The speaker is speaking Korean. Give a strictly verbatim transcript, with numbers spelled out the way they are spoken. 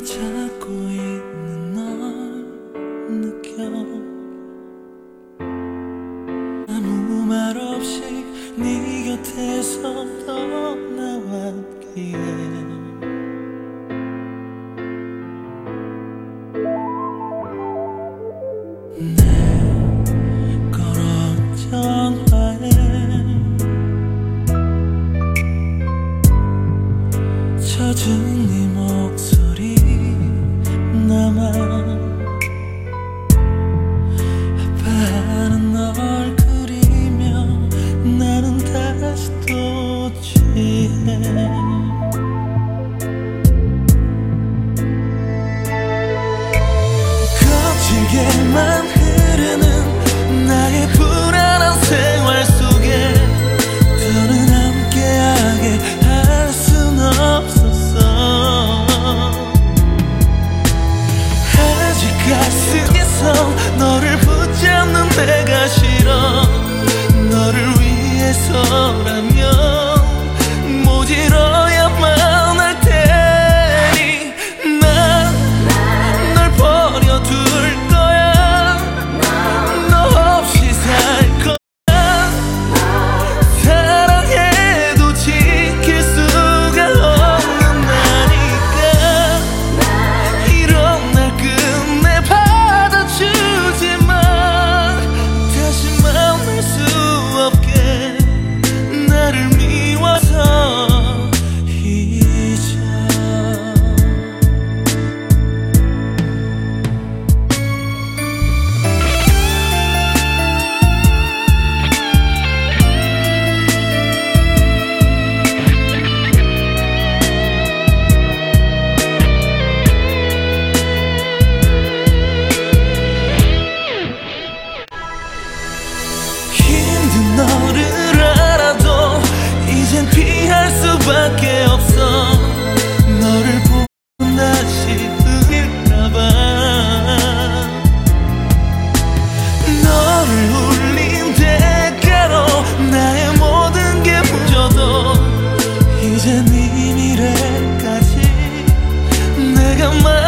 찾고 있는 널 느껴. 아무 말 없이 네 곁에서 떠나왔기에 내 걸어 전화에 젖은 네 목소리 남아. 아파하는 널 그리며 나는 다시 또 취해. 거칠게만 흐르는 나의 불안한 생활 속에 더는 함께하게 할 순 없었어. 아직 가슴에서 너를 붙잡는 내가 싫어. 너를 위해서라면 모질어야만 할 테니 난 널 버려둘 거야. 너 없이 살 거야. 사랑해도 지킬 수가 없는 나니까 이런 날 끝내 받아주지 마. 다시 만날 수 없게 나를 미워서 잊어. 힘든 너를 알아도 이젠 피할 수밖에 없어. 너를 보면 다시 울릴까봐. 너를 울린 대가로 나의 모든 게 무져도 이제 네 미래까지 내가 말